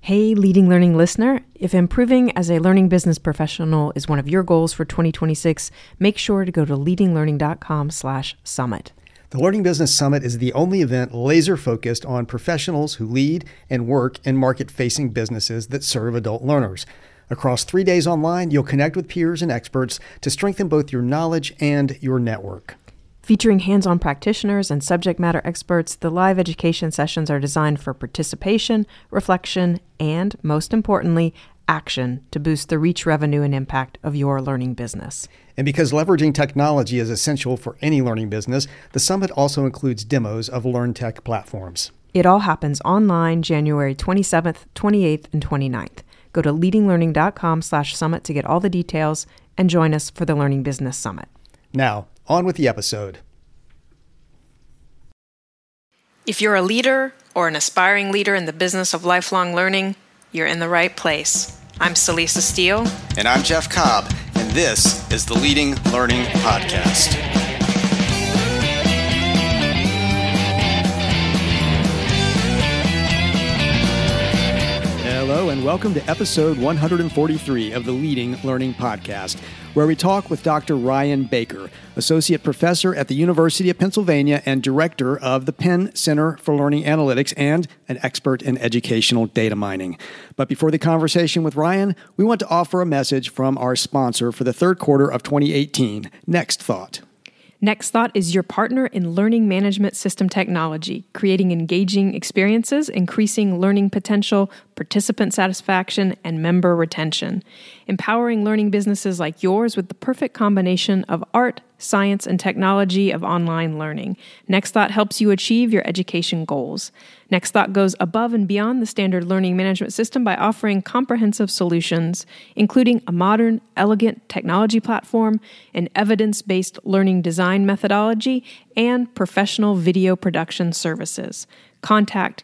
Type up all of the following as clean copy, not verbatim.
Hey, Leading Learning listener, if improving as a learning business professional is one of your goals for 2026, make sure to go to leadinglearning.com/summit. The Learning Business Summit is the only event laser-focused on professionals who lead and work in market-facing businesses that serve adult learners. Across 3 days online, you'll connect with peers and experts to strengthen both your knowledge and your network. Featuring hands-on practitioners and subject matter experts, the live education sessions are designed for participation, reflection, and, most importantly, action to boost the reach, revenue, and impact of your learning business. And because leveraging technology is essential for any learning business, the summit also includes demos of LearnTech platforms. It all happens online January 27th, 28th, and 29th. Go to leadinglearning.com/summit to get all the details and join us for the Learning Business Summit. Now, on with the episode. If you're a leader or an aspiring leader in the business of lifelong learning, you're in the right place. I'm Celisa Steele. And I'm Jeff Cobb, and this is the Leading Learning Podcast. Hello, and welcome to episode 143 of the Leading Learning Podcast, where we talk with Dr. Ryan Baker, Associate Professor at the University of Pennsylvania and Director of the Penn Center for Learning Analytics and an expert in educational data mining. But before the conversation with Ryan, we want to offer a message from our sponsor for the third quarter of 2018, NextThought. NextThought is your partner in learning management system technology, creating engaging experiences, increasing learning potential, participant satisfaction, and member retention. Empowering learning businesses like yours with the perfect combination of art, science, and technology of online learning. NextThought helps you achieve your education goals. NextThought goes above and beyond the standard learning management system by offering comprehensive solutions, including a modern, elegant technology platform, an evidence-based learning design methodology, and professional video production services. Contact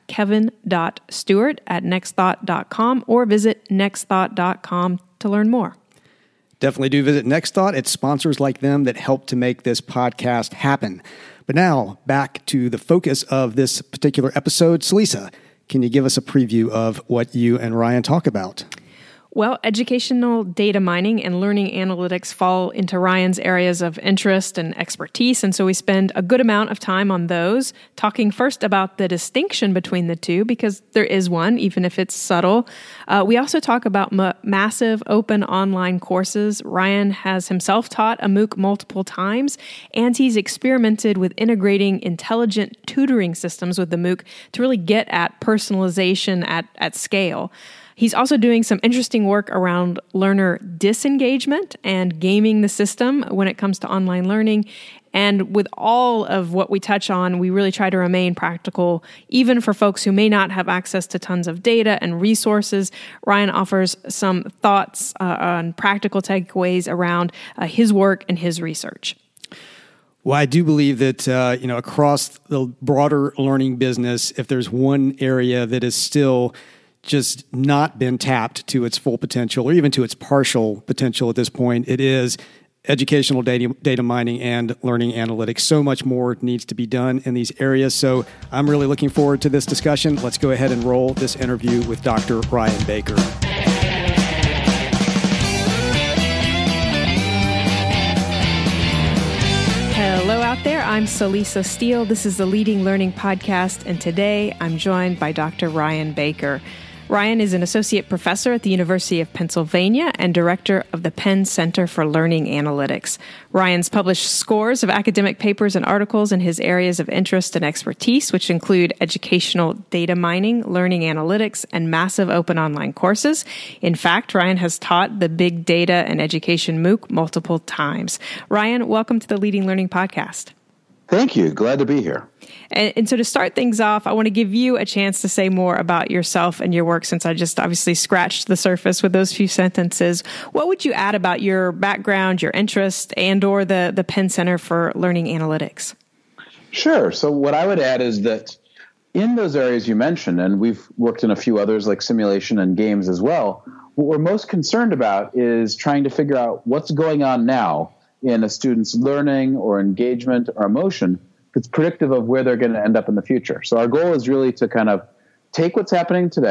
kevin.stewart@nextthought.com or visit nextthought.com to learn more. Definitely do visit NextThought. It's sponsors like them that help to make this podcast happen. But now, back to the focus of this particular episode. Celisa, can you give us a preview of what you and Ryan talk about? Well, educational data mining and learning analytics fall into Ryan's areas of interest and expertise, and so we spend a good amount of time on those, talking first about the distinction between the two, because there is one, even if it's subtle. We also talk about massive open online courses. Ryan has himself taught a MOOC multiple times, and he's experimented with integrating intelligent tutoring systems with the MOOC to really get at personalization at scale. He's also doing some interesting work around learner disengagement and gaming the system when it comes to online learning. And with all of what we touch on, we really try to remain practical, even for folks who may not have access to tons of data and resources. Ryan offers some thoughts on practical takeaways around his work and his research. Well, I do believe that, across the broader learning business, if there's one area that is still just not been tapped to its full potential or even to its partial potential at this point, it is educational data mining and learning analytics. So much more needs to be done in these areas. So I'm really looking forward to this discussion. Let's go ahead and roll this interview with Dr. Ryan Baker. Hello out there. I'm Celisa Steele. This is the Leading Learning Podcast, and today I'm joined by Dr. Ryan Baker. Ryan is an associate professor at the University of Pennsylvania and director of the Penn Center for Learning Analytics. Ryan's published scores of academic papers and articles in his areas of interest and expertise, which include educational data mining, learning analytics, and massive open online courses. In fact, Ryan has taught the Big Data and Education MOOC multiple times. Ryan, welcome to the Leading Learning Podcast. Thank you. Glad to be here. And so to start things off, I want to give you a chance to say more about yourself and your work, since I just obviously scratched the surface with those few sentences. What would you add about your background, your interest, and or the Penn Center for Learning Analytics? Sure. So what I would add is that in those areas you mentioned, and we've worked in a few others like simulation and games as well, what we're most concerned about is trying to figure out what's going on now in a student's learning or engagement or emotion that's predictive of where they're going to end up in the future. So our goal is really to kind of take what's happening today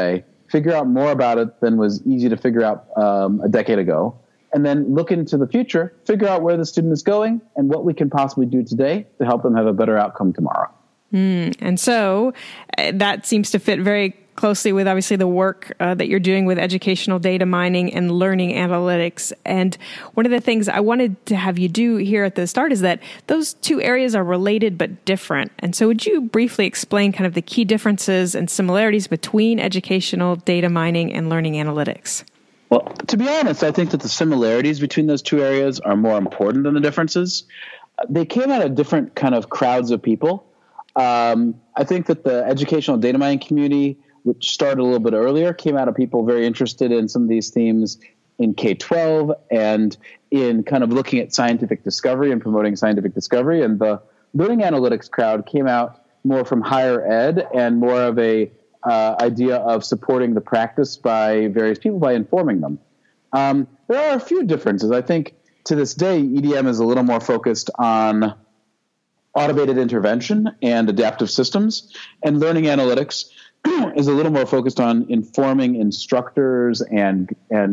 figure out more about it than was easy to figure out a decade ago, and then look into the future, figure out where the student is going and what we can possibly do today to help them have a better outcome tomorrow. And so that seems to fit very closely with obviously the work that you're doing with educational data mining and learning analytics. And one of the things I wanted to have you do here at the start is that those two areas are related but different. And so would you briefly explain kind of the key differences and similarities between educational data mining and learning analytics? Well, to be honest, I think that the similarities between those two areas are more important than the differences. They came out of different kind of crowds of people. I think that the educational data mining community, which started a little bit earlier, came out of people very interested in some of these themes in K-12 and in kind of looking at scientific discovery and promoting scientific discovery. And the learning analytics crowd came out more from higher ed and more of a idea of supporting the practice by various people by informing them. There are a few differences. I think to this day, EDM is a little more focused on automated intervention and adaptive systems, and learning analytics is a little more focused on informing instructors and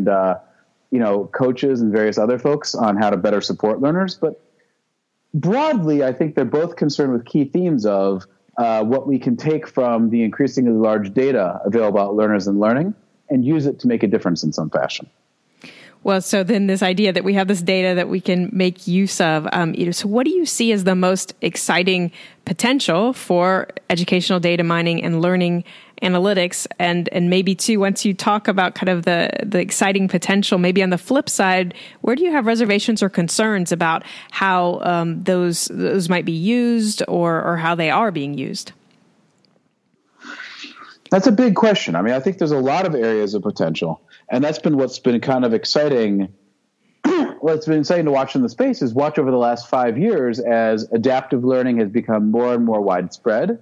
coaches and various other folks on how to better support learners. But broadly, I think they're both concerned with key themes of what we can take from the increasingly large data available about learners and learning and use it to make a difference in some fashion. Well, so then this idea that we have this data that we can make use of, so what do you see as the most exciting potential for educational data mining and learning analytics? And maybe too, once you talk about kind of the exciting potential, maybe on the flip side, where do you have reservations or concerns about how those might be used or how they are being used? That's a big question. I mean, I think there's a lot of areas of potential. And that's been what's been kind of exciting. What's been exciting to watch in the space is watch over the last 5 years as adaptive learning has become more and more widespread,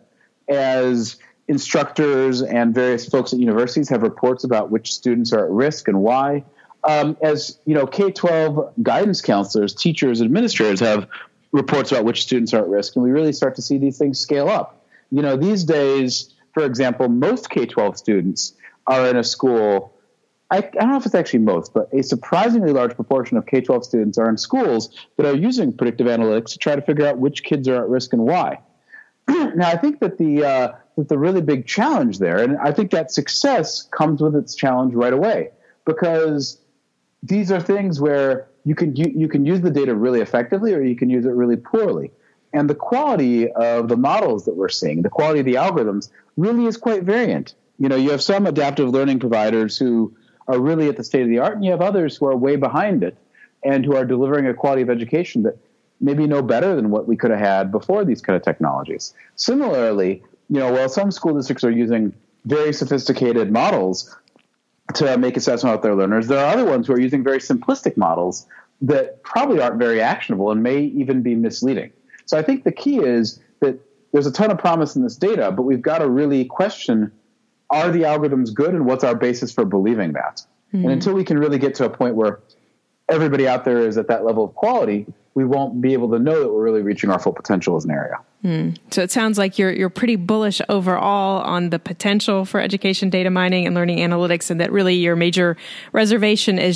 as instructors and various folks at universities have reports about which students are at risk and why. As K-12 guidance counselors, teachers, administrators have reports about which students are at risk, and we really start to see these things scale up. These days, for example, most K-12 students are in a school. I don't know if it's actually most, but a surprisingly large proportion of K-12 students are in schools that are using predictive analytics to try to figure out which kids are at risk and why. Now, I think that the really big challenge there, and I think that success comes with its challenge right away, because these are things where you can use the data really effectively or you can use it really poorly. And the quality of the models that we're seeing, the quality of the algorithms, really is quite variant. You have some adaptive learning providers who are really at the state of the art, and you have others who are way behind it and who are delivering a quality of education that maybe no better than what we could have had before these kind of technologies. Similarly, while some school districts are using very sophisticated models to make assessment of their learners, there are other ones who are using very simplistic models that probably aren't very actionable and may even be misleading. So I think the key is that there's a ton of promise in this data, but we've got to really question, are the algorithms good, and what's our basis for believing that? Mm-hmm. And until we can really get to a point where everybody out there is at that level of quality, we won't be able to know that we're really reaching our full potential as an area. So it sounds like you're pretty bullish overall on the potential for education data mining and learning analytics, and that really your major reservation is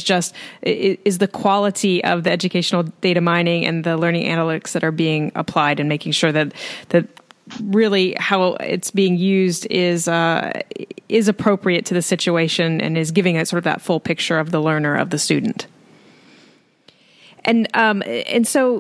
the quality of the educational data mining and the learning analytics that are being applied, and making sure that really how it's being used is appropriate to the situation and is giving it sort of that full picture of the learner, of the student. And so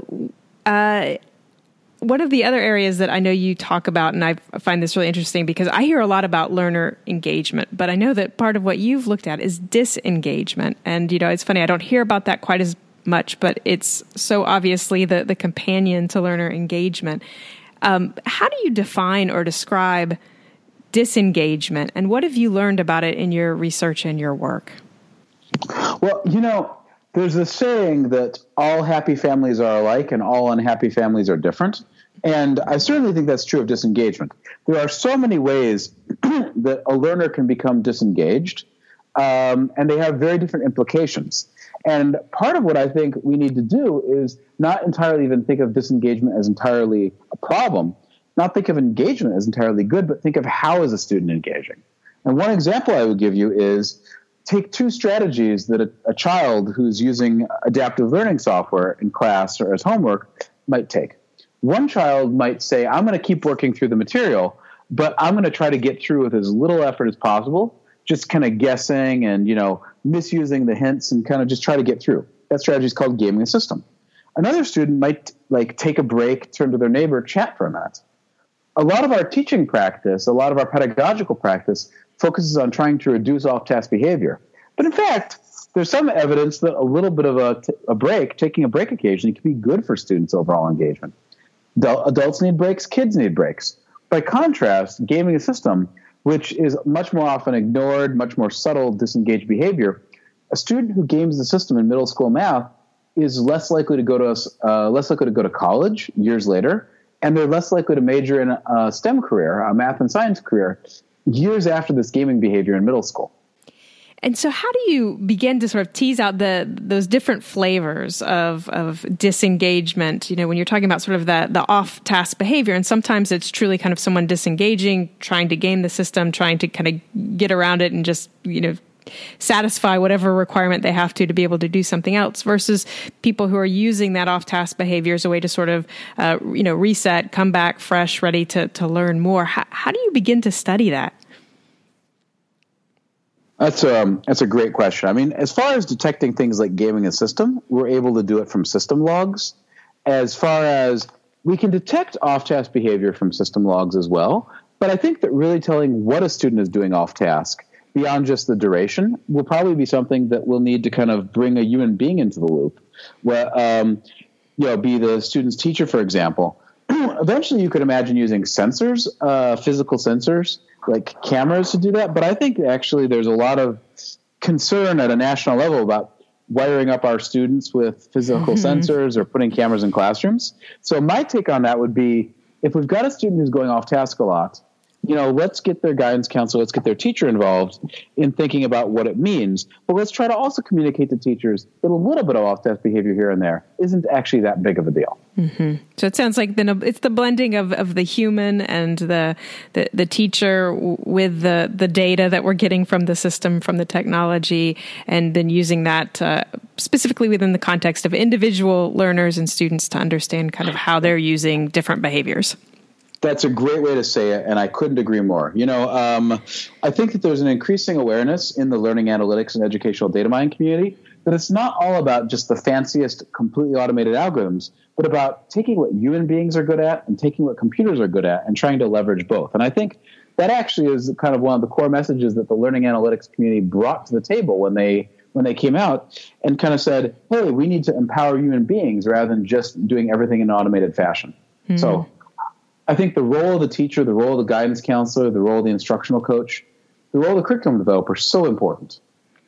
one of the other areas that I know you talk about, and I find this really interesting because I hear a lot about learner engagement, but I know that part of what you've looked at is disengagement. And, it's funny, I don't hear about that quite as much, but it's so obviously the companion to learner engagement. How do you define or describe disengagement, and what have you learned about it in your research and your work? Well, there's a saying that all happy families are alike and all unhappy families are different. And I certainly think that's true of disengagement. There are so many ways that a learner can become disengaged, and they have very different implications. And part of what I think we need to do is not entirely even think of disengagement as entirely a problem, not think of engagement as entirely good, but think of how is a student engaging. And one example I would give you is take two strategies that a child who's using adaptive learning software in class or as homework might take. One child might say, I'm going to keep working through the material, but I'm going to try to get through with as little effort as possible, just kind of guessing and, misusing the hints and kind of just try to get through. That strategy is called gaming the system. Another student might take a break, turn to their neighbor, chat for a minute. A lot of our teaching practice, a lot of our pedagogical practice focuses on trying to reduce off-task behavior. But in fact, there's some evidence that a little bit of a break, taking a break occasionally, can be good for students' overall engagement. Adults need breaks, kids need breaks. By contrast, gaming a system, which is much more often ignored, much more subtle, disengaged behavior, a student who games the system in middle school math is less likely to go to college years later, and they're less likely to major in a STEM career, a math and science career, years after this gaming behavior in middle school. And so how do you begin to sort of tease out those different flavors of disengagement, when you're talking about sort of the off-task behavior? And sometimes it's truly kind of someone disengaging, trying to game the system, trying to kind of get around it and just, satisfy whatever requirement they have to be able to do something else, versus people who are using that off-task behavior as a way to sort of, reset, come back fresh, ready to learn more. How do you begin to study that? That's a great question. I mean, as far as detecting things like gaming a system, we're able to do it from system logs. As far as we can detect off-task behavior from system logs as well, but I think that really telling what a student is doing off-task beyond just the duration will probably be something that we'll need to kind of bring a human being into the loop. Where, be the student's teacher, for example. Eventually, you could imagine using sensors, physical sensors, like cameras to do that. But I think actually there's a lot of concern at a national level about wiring up our students with physical sensors or putting cameras in classrooms. So my take on that would be, if we've got a student who's going off task a lot, let's get their guidance counselor, let's get their teacher involved in thinking about what it means. But let's try to also communicate to teachers that a little bit of off-task behavior here and there isn't actually that big of a deal. Mm-hmm. So it sounds like it's the blending of the human and the teacher with the data that we're getting from the system, from the technology, and then using that specifically within the context of individual learners and students to understand kind of how they're using different behaviors. That's a great way to say it, and I couldn't agree more. I think that there's an increasing awareness in the learning analytics and educational data mining community that it's not all about just the fanciest, completely automated algorithms, but about taking what human beings are good at and taking what computers are good at and trying to leverage both. And I think that actually is kind of one of the core messages that the learning analytics community brought to the table when they came out and kind of said, hey, we need to empower human beings rather than just doing everything in an automated fashion. Mm-hmm. So I think the role of the teacher, the role of the guidance counselor, the role of the instructional coach, the role of the curriculum developer is so important.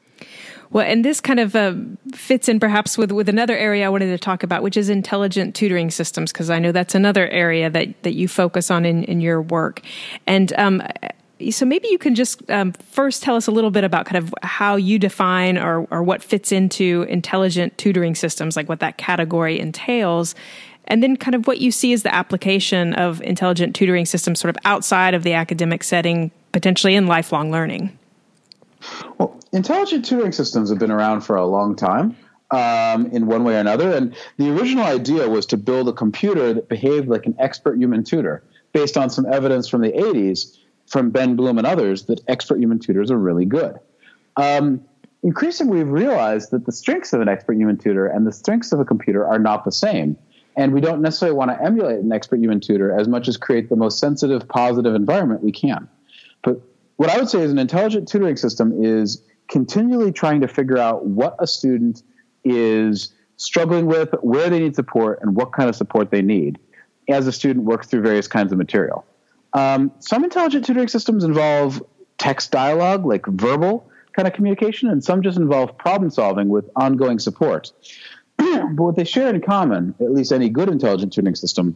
Well, and this kind of fits in perhaps with another area I wanted to talk about, which is intelligent tutoring systems, because I know that's another area that you focus on in your work. And so maybe you can just first tell us a little bit about kind of how you define or what fits into intelligent tutoring systems, like what that category entails. And then kind of what you see as the application of intelligent tutoring systems sort of outside of the academic setting, potentially in lifelong learning. Well, intelligent tutoring systems have been around for a long time in one way or another. And the original idea was to build a computer that behaved like an expert human tutor based on some evidence from the 80s from Ben Bloom and others that expert human tutors are really good. Increasingly, we've realized that the strengths of an expert human tutor and the strengths of a computer are not the same. And we don't necessarily want to emulate an expert human tutor as much as create the most sensitive, positive environment we can. But what I would say is an intelligent tutoring system is continually trying to figure out what a student is struggling with, where they need support, and what kind of support they need as a student works through various kinds of material. Some intelligent tutoring systems involve text dialogue, like verbal kind of communication, and some just involve problem solving with ongoing support. But what they share in common, at least any good intelligent tutoring system,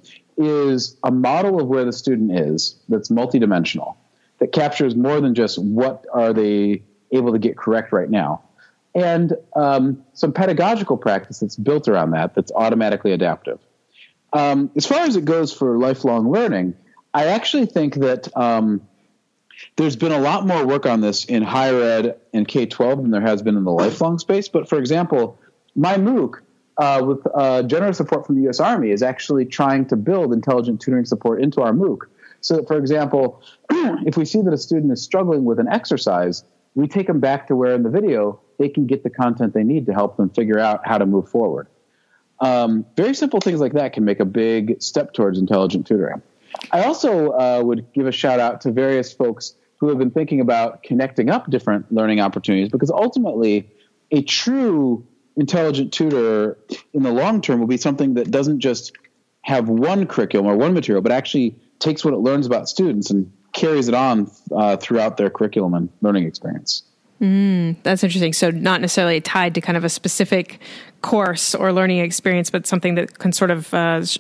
is a model of where the student is that's multidimensional, that captures more than just what are they able to get correct right now, and some pedagogical practice that's built around that, that's automatically adaptive. As far as it goes for lifelong learning, I actually think that There's been a lot more work on this in higher ed and K-12 than there has been in the lifelong space. But for example, my MOOC, with generous support from the U.S. Army, is actually trying to build intelligent tutoring support into our MOOC. So that, for example, if we see that a student is struggling with an exercise, we take them back to where in the video they can get the content they need to help them figure out how to move forward. Very simple things like that can make a big step towards intelligent tutoring. I also would give a shout out to various folks who have been thinking about connecting up different learning opportunities, because ultimately a true intelligent tutor in the long term will be something that doesn't just have one curriculum or one material, but actually takes what it learns about students and carries it on throughout their curriculum and learning experience. That's interesting. So not necessarily tied to kind of a specific course or learning experience, but something that can sort of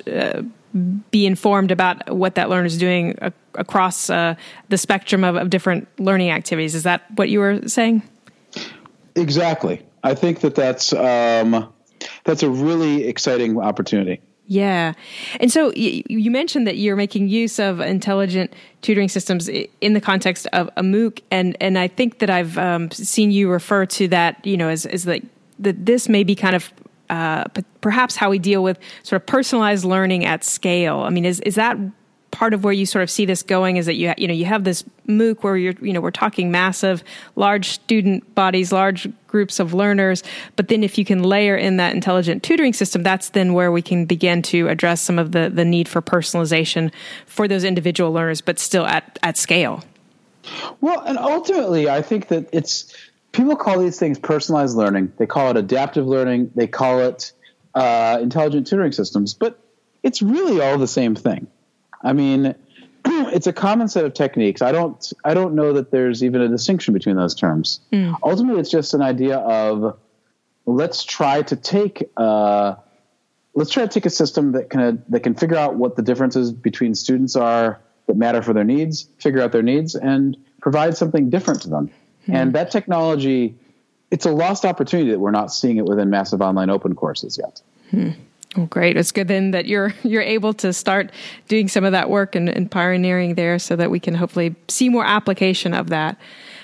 be informed about what that learner is doing across the spectrum of different learning activities. Is that what you were saying? Exactly. I think that's a really exciting opportunity. Yeah. And so you mentioned that you're making use of intelligent tutoring systems in the context of a MOOC. And I think that I've seen you refer to that, as like that this may be kind of perhaps how we deal with sort of personalized learning at scale. I mean, is that part of where you sort of see this going? Is that you have this MOOC where we're talking massive, large student bodies, large groups of learners, but then if you can layer in that intelligent tutoring system, that's then where we can begin to address some of the need for personalization for those individual learners, but still at scale. Well, and ultimately, I think that people call these things personalized learning. They call it adaptive learning. They call it intelligent tutoring systems, but it's really all the same thing. I mean, it's a common set of techniques. I don't know that there's even a distinction between those terms. Ultimately, it's just an idea of let's try to take a system that can figure out what the differences between students are that matter for their needs, figure out their needs, and provide something different to them. And that technology, it's a lost opportunity that we're not seeing it within massive online open courses yet. Well, great. It's good then that you're able to start doing some of that work and pioneering there so that we can hopefully see more application of that.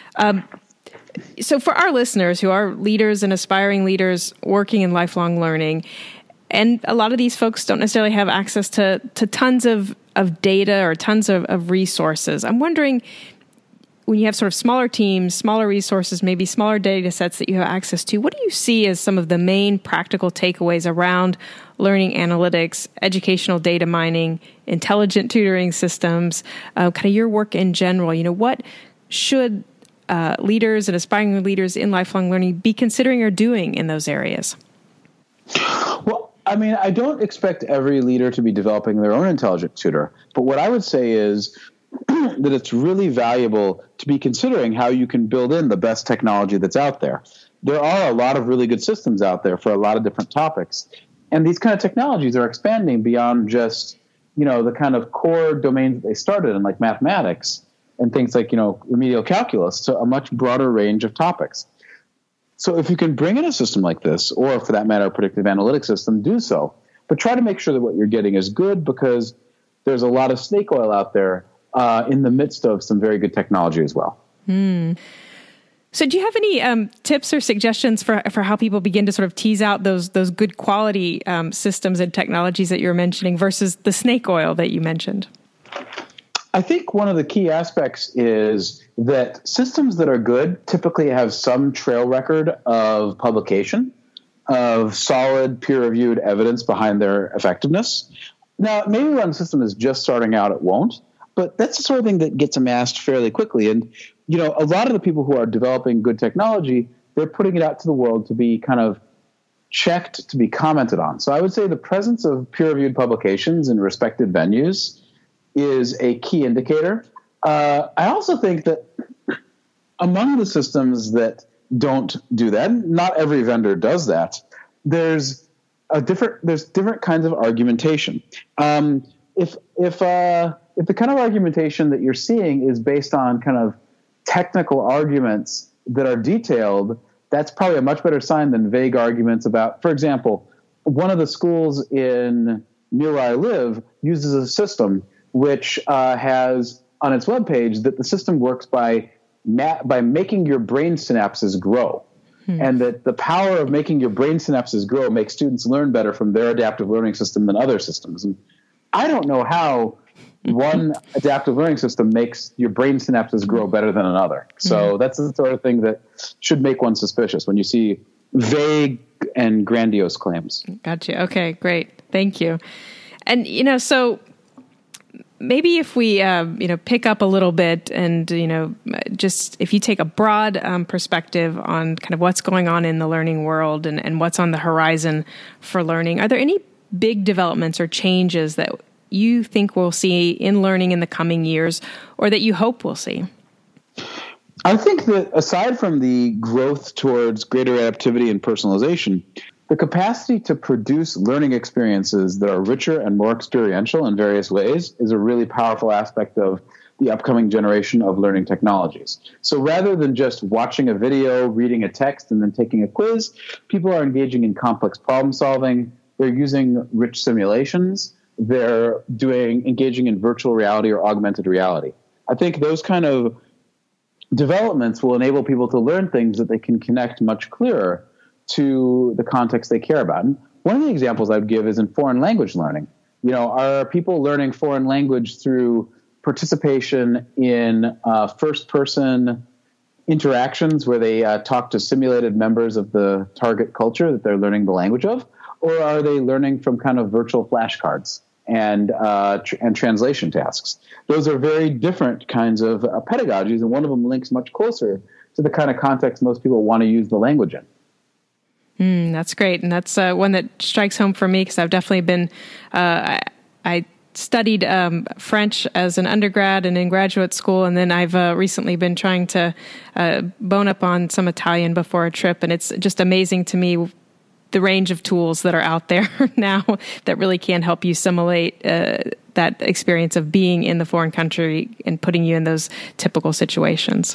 So for our listeners who are leaders and aspiring leaders working in lifelong learning, and a lot of these folks don't necessarily have access to tons of data or tons of resources, I'm wondering, when you have sort of smaller teams, smaller resources, maybe smaller data sets that you have access to, what do you see as some of the main practical takeaways around learning analytics, educational data mining, intelligent tutoring systems, kind of your work in general? What should leaders and aspiring leaders in lifelong learning be considering or doing in those areas? Well, I mean, I don't expect every leader to be developing their own intelligent tutor, but what I would say is that it's really valuable to be considering how you can build in the best technology that's out there. There are a lot of really good systems out there for a lot of different topics. And these kind of technologies are expanding beyond just, the kind of core domains that they started in, like mathematics and things like, remedial calculus, to a much broader range of topics. So if you can bring in a system like this, or for that matter, a predictive analytics system, do so. But try to make sure that what you're getting is good, because there's a lot of snake oil out there in the midst of some very good technology as well. So do you have any tips or suggestions for how people begin to sort of tease out those good quality systems and technologies that you're mentioning versus the snake oil that you mentioned? I think one of the key aspects is that systems that are good typically have some trail record of publication, of solid peer-reviewed evidence behind their effectiveness. Now, maybe when a system is just starting out, it won't. But that's the sort of thing that gets amassed fairly quickly. And, a lot of the people who are developing good technology, they're putting it out to the world to be kind of checked, to be commented on. So I would say the presence of peer-reviewed publications in respected venues is a key indicator. I also think that among the systems that don't do that, not every vendor does that, there's different kinds of argumentation. If the kind of argumentation that you're seeing is based on kind of technical arguments that are detailed, that's probably a much better sign than vague arguments about, for example, one of the schools near where I live uses a system which has on its webpage that the system works by making your brain synapses grow. And that the power of making your brain synapses grow makes students learn better from their adaptive learning system than other systems. And I don't know how one adaptive learning system makes your brain synapses grow better than another. So that's the sort of thing that should make one suspicious when you see vague and grandiose claims. Gotcha. Okay, great. Thank you. And, so maybe if we, pick up a little bit and, just if you take a broad perspective on kind of what's going on in the learning world and what's on the horizon for learning, are there any big developments or changes that you think we'll see in learning in the coming years or that you hope we'll see? I think that aside from the growth towards greater adaptivity and personalization, the capacity to produce learning experiences that are richer and more experiential in various ways is a really powerful aspect of the upcoming generation of learning technologies. So rather than just watching a video, reading a text, and then taking a quiz, people are engaging in complex problem solving. They're using rich simulations. They're engaging in virtual reality or augmented reality. I think those kind of developments will enable people to learn things that they can connect much clearer to the context they care about. And one of the examples I would give is in foreign language learning. Are people learning foreign language through participation in first-person interactions where they talk to simulated members of the target culture that they're learning the language of? Or are they learning from kind of virtual flashcards and translation tasks? Those are very different kinds of pedagogies, and one of them links much closer to the kind of context most people want to use the language in. That's great. And that's one that strikes home for me because I've definitely been, I studied French as an undergrad and in graduate school. And then I've recently been trying to bone up on some Italian before a trip. And it's just amazing to me the range of tools that are out there now that really can help you simulate that experience of being in the foreign country and putting you in those typical situations.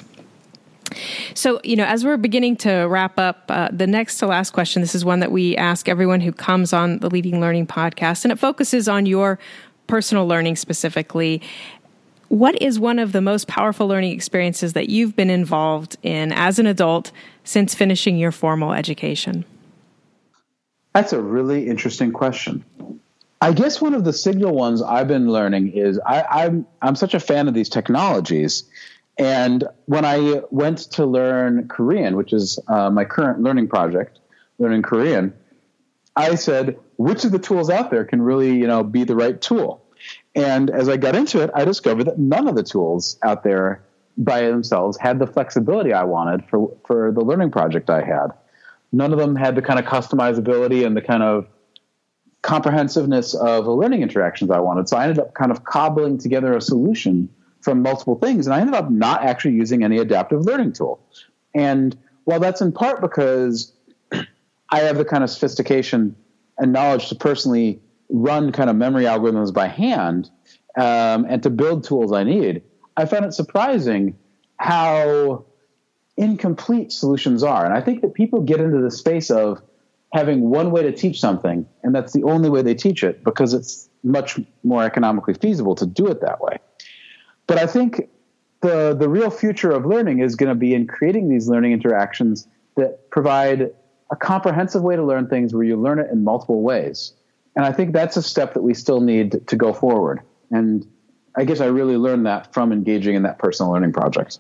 So, as we're beginning to wrap up, the next to last question, this is one that we ask everyone who comes on the Leading Learning podcast, and it focuses on your personal learning specifically. What is one of the most powerful learning experiences that you've been involved in as an adult since finishing your formal education? That's a really interesting question. I guess one of the signal ones I've been learning is I'm such a fan of these technologies. And when I went to learn Korean, which is my current learning project, learning Korean, I said, which of the tools out there can really, be the right tool? And as I got into it, I discovered that none of the tools out there by themselves had the flexibility I wanted for the learning project I had. None of them had the kind of customizability and the kind of comprehensiveness of the learning interactions I wanted. So I ended up kind of cobbling together a solution from multiple things, and I ended up not actually using any adaptive learning tool. And while that's in part because I have the kind of sophistication and knowledge to personally run kind of memory algorithms by hand and to build tools I need, I found it surprising how incomplete solutions are. And I think that people get into the space of having one way to teach something, and that's the only way they teach it because it's much more economically feasible to do it that way. But I think the real future of learning is going to be in creating these learning interactions that provide a comprehensive way to learn things where you learn it in multiple ways. And I think that's a step that we still need to go forward. And I guess I really learned that from engaging in that personal learning project.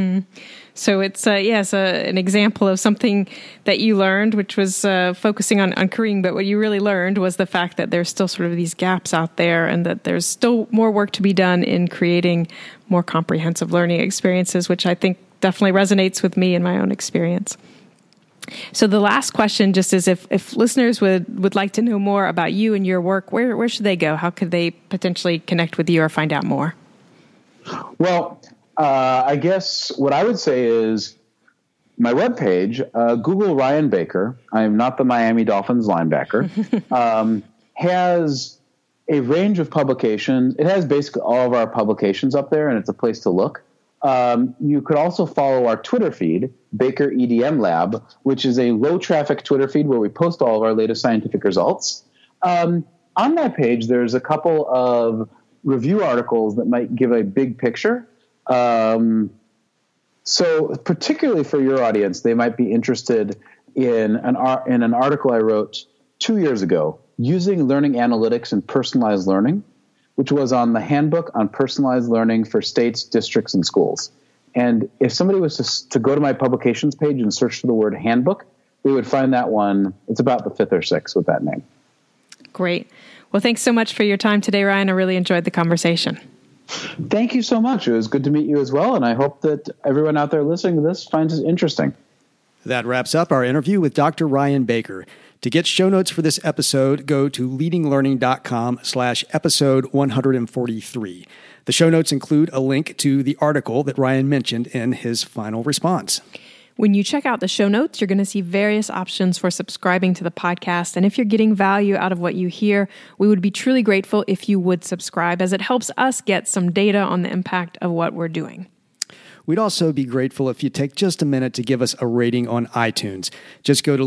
So it's an example of something that you learned, which was focusing on Korean, but what you really learned was the fact that there's still sort of these gaps out there and that there's still more work to be done in creating more comprehensive learning experiences, which I think definitely resonates with me in my own experience. So the last question just is if listeners would like to know more about you and your work, where should they go? How could they potentially connect with you or find out more? Well, I guess what I would say is my webpage, Google Ryan Baker, I am not the Miami Dolphins linebacker, has a range of publications. It has basically all of our publications up there, and it's a place to look. You could also follow our Twitter feed, Baker EDM Lab, which is a low-traffic Twitter feed where we post all of our latest scientific results. On that page, there's a couple of review articles that might give a big picture. So particularly for your audience, they might be interested in an article I wrote 2 years ago, Using Learning Analytics and Personalized Learning, which was on the Handbook on Personalized Learning for States, Districts, and Schools. And if somebody was to go to my publications page and search for the word handbook, they would find that one. It's about the 5th or 6th with that name. Great. Well, thanks so much for your time today, Ryan. I really enjoyed the conversation. Thank you so much. It was good to meet you as well. And I hope that everyone out there listening to this finds it interesting. That wraps up our interview with Dr. Ryan Baker. To get show notes for this episode, go to leadinglearning.com/episode 143. The show notes include a link to the article that Ryan mentioned in his final response. When you check out the show notes, you're going to see various options for subscribing to the podcast. And if you're getting value out of what you hear, we would be truly grateful if you would subscribe, as it helps us get some data on the impact of what we're doing. We'd also be grateful if you take just a minute to give us a rating on iTunes. Just go to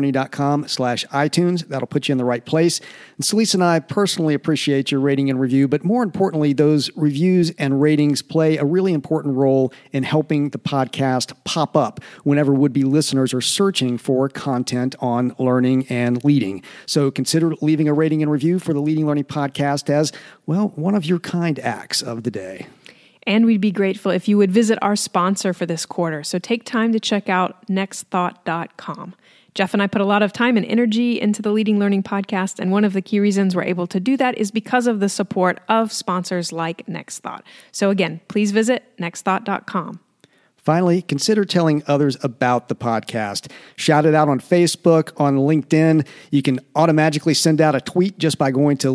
leadinglearning.com/iTunes. That'll put you in the right place. And Celeste and I personally appreciate your rating and review, but more importantly, those reviews and ratings play a really important role in helping the podcast pop up whenever would-be listeners are searching for content on learning and leading. So consider leaving a rating and review for the Leading Learning Podcast as, well, one of your kind acts of the day. And we'd be grateful if you would visit our sponsor for this quarter. So take time to check out nextthought.com. Jeff and I put a lot of time and energy into the Leading Learning Podcast, and one of the key reasons we're able to do that is because of the support of sponsors like NextThought. So again, please visit nextthought.com. Finally, consider telling others about the podcast. Shout it out on Facebook, on LinkedIn. You can automatically send out a tweet just by going to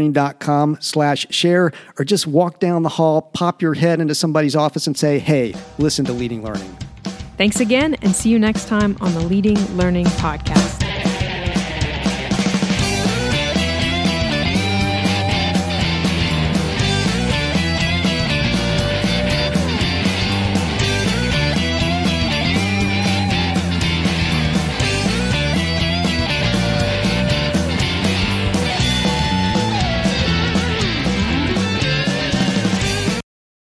leadinglearning.com/share, or just walk down the hall, pop your head into somebody's office and say, hey, listen to Leading Learning. Thanks again, and see you next time on the Leading Learning Podcast.